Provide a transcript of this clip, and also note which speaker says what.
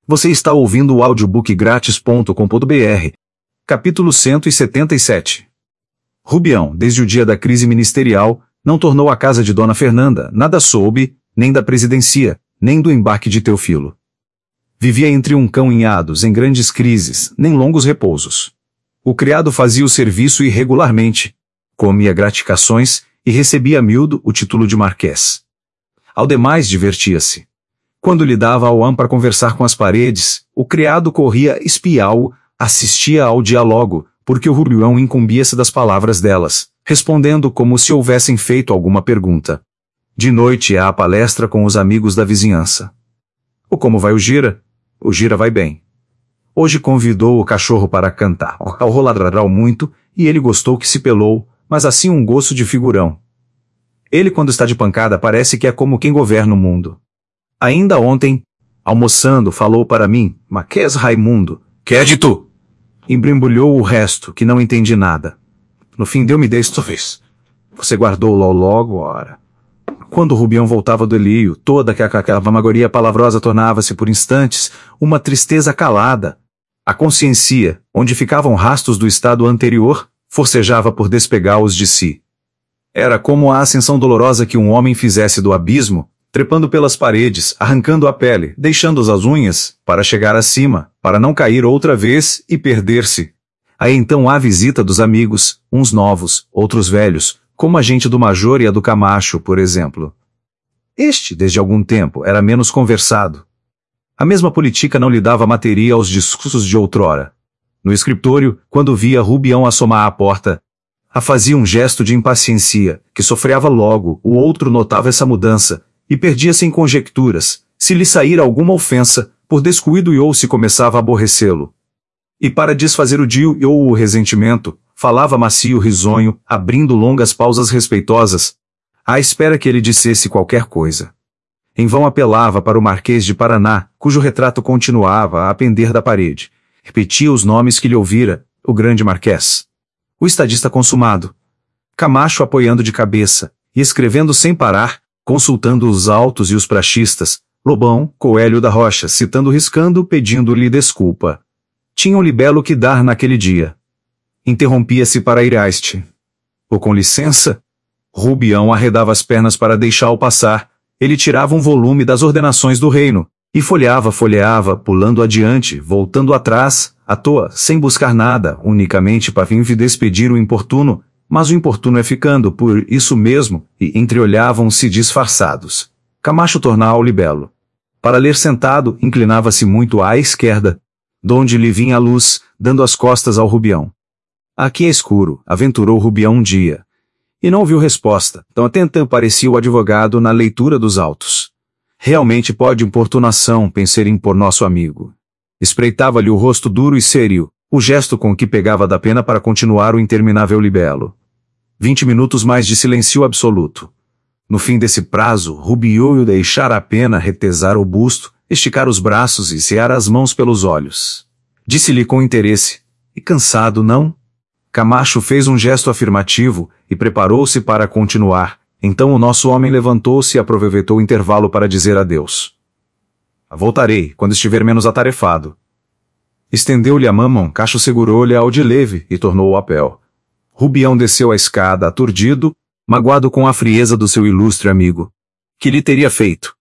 Speaker 1: Você está ouvindo o audiobookgratis.com.br. Capítulo 177. Rubião, desde o dia da crise ministerial, não tornou à casa de Dona Fernanda, nada soube, nem da presidencia, nem do embarque de Teofilo. Vivia entre um cão inhados, em grandes crises, nem longos repousos. O criado fazia o serviço irregularmente, comia gratificações e recebia a miúdo o título de marquês. Ao demais divertia-se. Quando lhe dava ao para conversar com as paredes, o criado corria espiá-lo, assistia ao diálogo, porque o Rubião incumbia-se das palavras delas, respondendo como se houvessem feito alguma pergunta. De noite ia à palestra com os amigos da vizinhança. Como vai o Gira? O Gira vai bem. Hoje convidou o cachorro para cantar. Ao roladral muito, e ele gostou que se pelou, mas assim um gosto de figurão. Ele quando está de pancada parece que é como quem governa o mundo. Ainda ontem, almoçando, falou para mim, Marquês Raimundo, que é de tu? Embrembulhou o resto, que não entendi nada. No fim deu-me desta vez. Você guardou-lo logo, ora. Quando o Rubião voltava do Elio, toda aquela vamagoria palavrosa tornava-se por instantes uma tristeza calada. A consciência, onde ficavam rastros do estado anterior, forcejava por despegá-los de si. Era como a ascensão dolorosa que um homem fizesse do abismo, trepando pelas paredes, arrancando a pele, deixando as unhas, para chegar acima, para não cair outra vez e perder-se. Aí então há visita dos amigos, uns novos, outros velhos, como a gente do Major e a do Camacho, por exemplo. Este, desde algum tempo, era menos conversado. A mesma política não lhe dava materia aos discursos de outrora. No escritório, quando via Rubião assomar à porta, fazia um gesto de impaciência, que sofreava logo, o outro notava essa mudança, e perdia-se em conjecturas, se lhe saíra alguma ofensa, por descuido ou se começava a aborrecê-lo. E para desfazer o dio ou o ressentimento, falava macio risonho, abrindo longas pausas respeitosas, à espera que ele dissesse qualquer coisa. Em vão apelava para o Marquês de Paraná, cujo retrato continuava a pender da parede. Repetia os nomes que lhe ouvira, o grande Marquês. O estadista consumado. Camacho apoiando de cabeça, e escrevendo sem parar, consultando os autos e os praxistas, Lobão, Coelho da Rocha, citando riscando, pedindo-lhe desculpa. Tinham-lhe belo que dar naquele dia. Interrompia-se para ir a este. Com licença? Rubião arredava as pernas para deixá-lo passar, ele tirava um volume das ordenações do reino, e folheava, pulando adiante, voltando atrás, à toa, sem buscar nada, unicamente para fim de despedir o importuno, mas o importuno é ficando por isso mesmo, e entreolhavam-se disfarçados. Camacho tornava-o belo. Para ler sentado, inclinava-se muito à esquerda, donde lhe vinha a luz, dando as costas ao Rubião. Aqui é escuro, aventurou Rubião um dia. E não ouviu resposta, tão atenta parecia o advogado na leitura dos autos. Realmente pode importunação pensarem por nosso amigo. Espreitava-lhe o rosto duro e sério, o gesto com que pegava da pena para continuar o interminável libelo. 20 minutos mais de silêncio absoluto. No fim desse prazo, Rubião deixara a pena retesar o busto, esticar os braços e cear as mãos pelos olhos. Disse-lhe com interesse, e cansado não? Camacho fez um gesto afirmativo, e preparou-se para continuar. Então o nosso homem levantou-se e aproveitou o intervalo para dizer adeus. Voltarei, quando estiver menos atarefado. Estendeu-lhe a mão, Cacho segurou-lhe ao de leve e tornou o apel. Rubião desceu a escada aturdido, magoado com a frieza do seu ilustre amigo. Que lhe teria feito?